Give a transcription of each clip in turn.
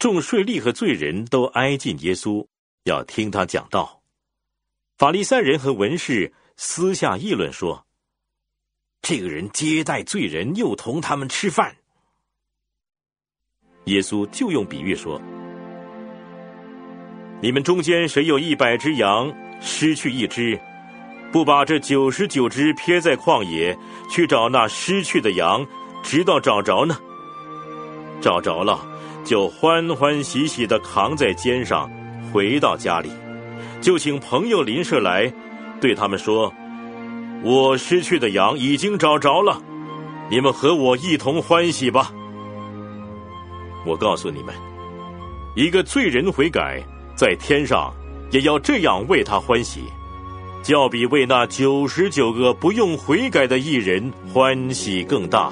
众税吏和罪人都挨近耶稣，要听他讲道。法利赛人和文士私下议论说，这个人接待罪人，又同他们吃饭。耶稣就用比喻说，你们中间谁有100只羊，失去一只，不把这99只撇在旷野，去找那失去的羊，直到找着呢？找着了，就欢欢喜喜地扛在肩上，回到家里，就请朋友邻舍来，对他们说，我失去的羊已经找着了，你们和我一同欢喜吧。我告诉你们，一个罪人悔改，在天上也要这样为他欢喜，较比为那99个不用悔改的义人欢喜更大。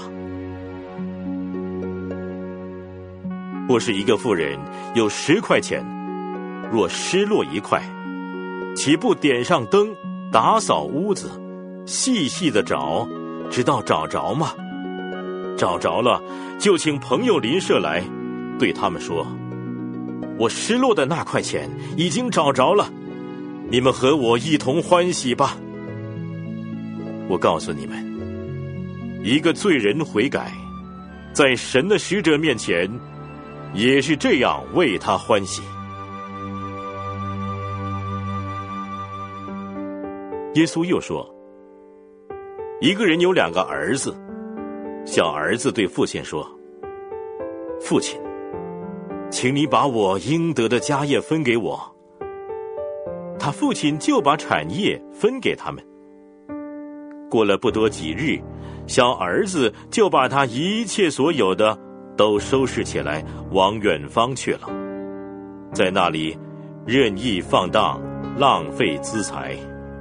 或是一个妇人有10块钱，若失落1块，岂不点上灯，打扫屋子，细细的找，直到找着吗？找着了，就请朋友邻舍来，对他们说，我失落的那块钱已经找着了，你们和我一同欢喜吧。我告诉你们，一个罪人悔改，在神的使者面前也是这样为他欢喜。耶稣又说，一个人有2个儿子，小儿子对父亲说，父亲，请你把我应得的家业分给我。他父亲就把产业分给他们。过了不多几日，小儿子就把他一切所有的都收拾起来，往远方去了，在那里任意放荡，浪费资财，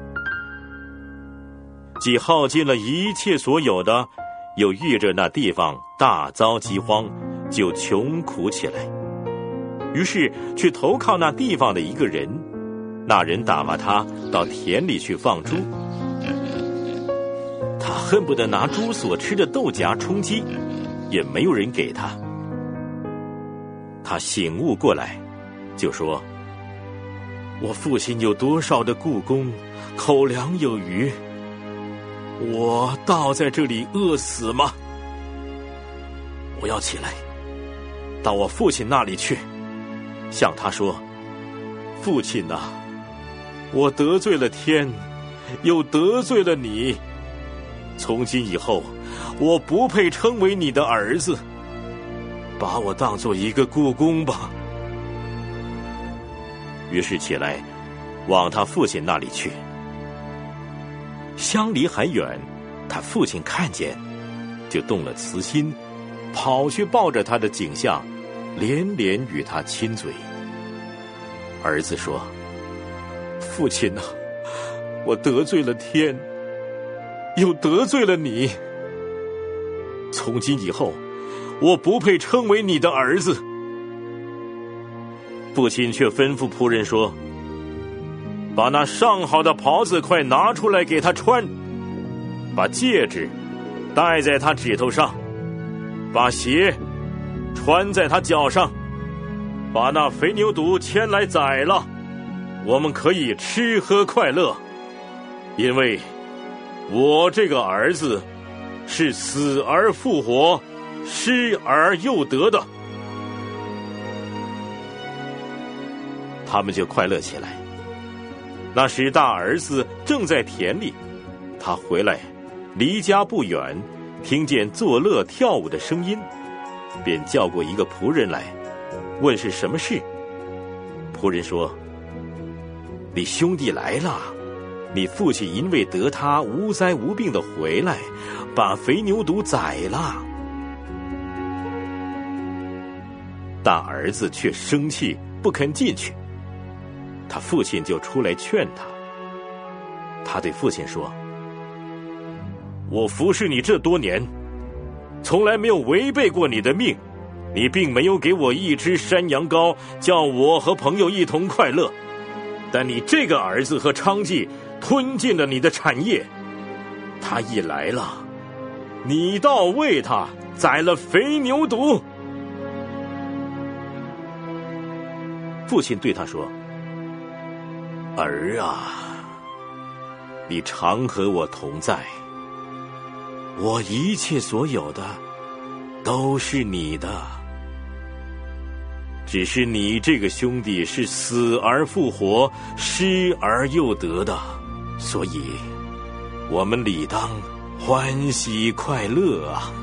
既耗尽了一切所有的，又遇着那地方大遭饥荒，就穷苦起来。于是去投靠那地方的一个人，那人打发他到田里去放猪，他恨不得拿猪所吃的豆荚充饥，也没有人给他。他醒悟过来，就说，我父亲有多少的雇工，口粮有余，我倒在这里饿死吗？我要起来，到我父亲那里去，向他说，父亲啊，我得罪了天，又得罪了你，从今以后，我不配称为你的儿子，把我当作一个雇工吧。于是起来，往他父亲那里去。相离还远，他父亲看见，就动了慈心，跑去抱着他的颈项，连连与他亲嘴。儿子说，父亲啊，我得罪了天，又得罪了你，从今以后，我不配称为你的儿子。父亲却吩咐仆人说，把那上好的袍子快拿出来给他穿，把戒指戴在他指头上，把鞋穿在他脚上，把那肥牛犊牵来宰了，我们可以吃喝快乐，因为我这个儿子是死而复活，失而又得的。他们就快乐起来。那时大儿子正在田里，他回来，离家不远，听见作乐跳舞的声音，便叫过一个仆人来，问是什么事。仆人说，你兄弟来了，你父亲因为得他无灾无病的回来，把肥牛犊宰了。大儿子却生气，不肯进去。他父亲就出来劝他。他对父亲说，我服侍你这多年，从来没有违背过你的命，你并没有给我一只山羊羔，叫我和朋友一同快乐，但你这个儿子和娼妓吞尽了你的产业。他一来了，你倒为他宰了肥牛犊。 父亲对他说：“儿啊，你常和我同在，我一切所有的都是你的。只是你这个兄弟是死而复活，失而又得的，所以我们理当欢喜快乐啊。”